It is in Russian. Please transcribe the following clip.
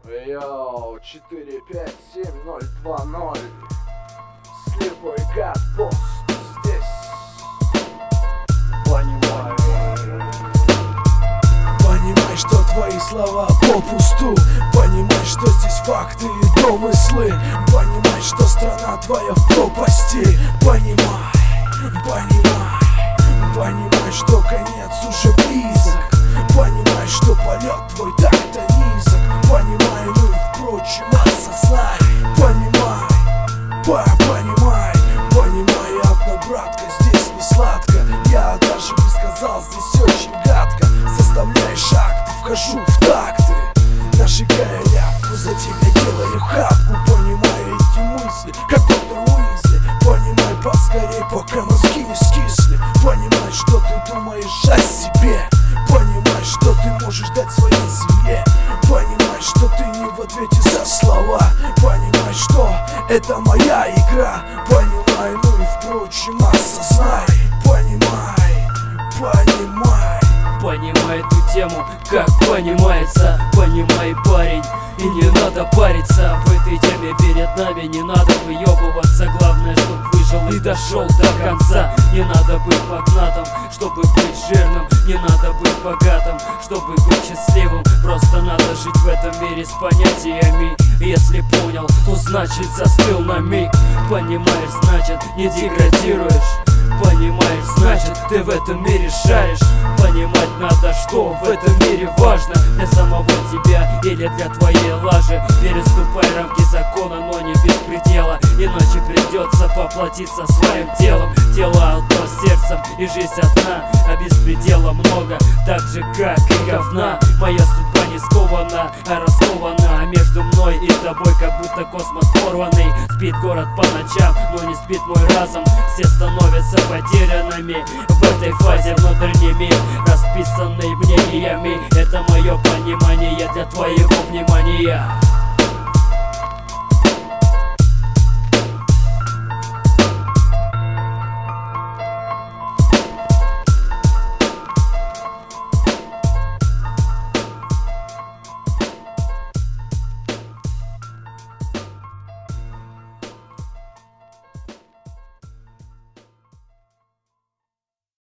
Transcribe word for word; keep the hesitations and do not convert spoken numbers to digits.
Йоу, четыре пять семь ноль два ноль. Слепой как пост здесь. Понимай. Понимай, что твои слова попусту. Понимай, что здесь факты и домыслы. Понимай, что страна твоя в пропасти. Понимай, понимай, понимай, что конец уже близок. Понимай, что полет твой так-то низок. Понимай, ну и впрочем осознай. Понимай, по понимай, понимай, одна, братка, здесь не сладко. Я даже бы сказал, здесь очень гадко. Составляй шаг, ты вхожу в такты. Нажигая ляпку, за тебя делаю хапку. Понимай эти мысли, как доктор Уизли. Понимай поскорей, пока мозги не скисли. Понимай, что ты думаешь о себе. Понимай, что ты можешь дать своей семье. Понимай, что ты не в ответе за слова. Понимай, что это моя игра. Понимай, ну и впрочем осознай. Понимай, понимай. Понимай эту тему, как понимается. Понимай, парень, и не надо париться. В этой теме перед нами не надо выебываться. Главное, чтоб выжил и дошел до конца. Не надо быть магнатом, чтобы быть жирным. Не надо быть богатым, чтобы быть счастливым. Просто надо жить в этом мире с понятиями. Если понял, то значит застыл на миг. Понимаешь, значит не деградируешь. Понимаешь, значит ты в этом мире шаришь. Понимать надо, что в этом мире важно. Для самого тебя или для твоей лажи. Переступай рамки закона, но не без предела. Иначе придется поплатиться своим телом. Тело одно с сердцем и жизнь одна, а беспредела много, так же как и говна. Моя судьба не скована, а раскована. А между мной и тобой как будто космос порванный. Спит город по ночам, но не спит мой разум. Все становятся потерянными в этой фазе. Внутренний мир, расписанный мнениями. Это мое понимание для твоего внимания.